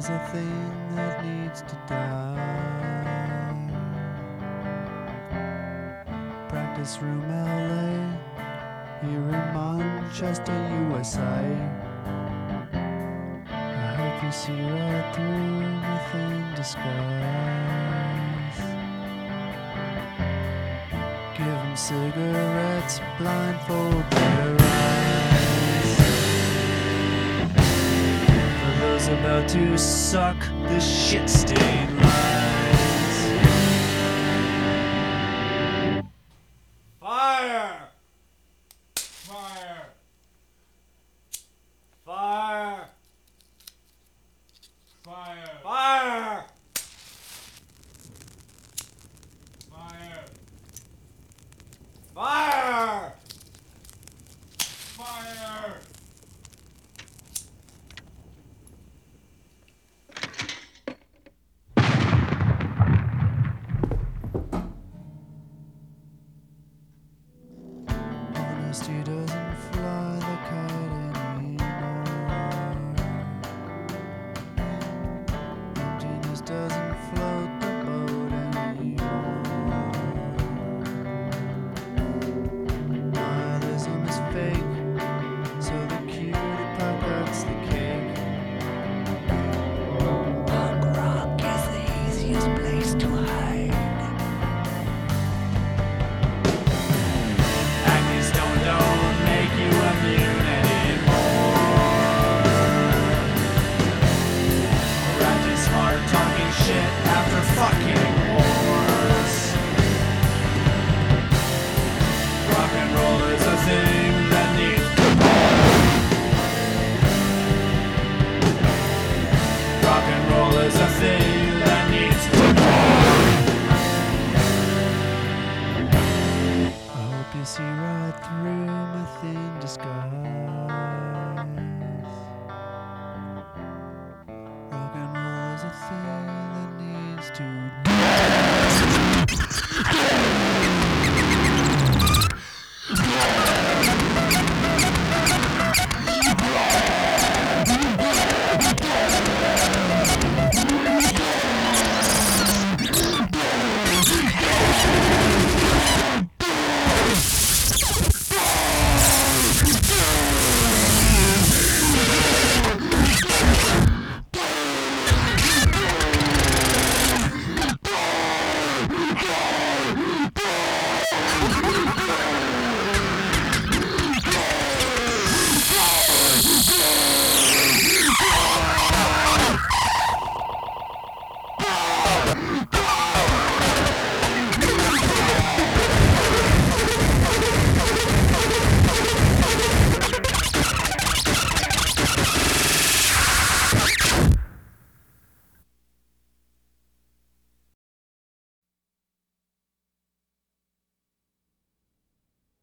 is a thing that needs to die. Practice room LA, here in Manchester, USA. I hope you see right through me thin disguise. Give 'em cigarettes, blindfold their eyes. For those about to suck the shit-stained lies. Fire! Fire! Fire! Fire! Fire! Fire! Fire! Fire! Honesty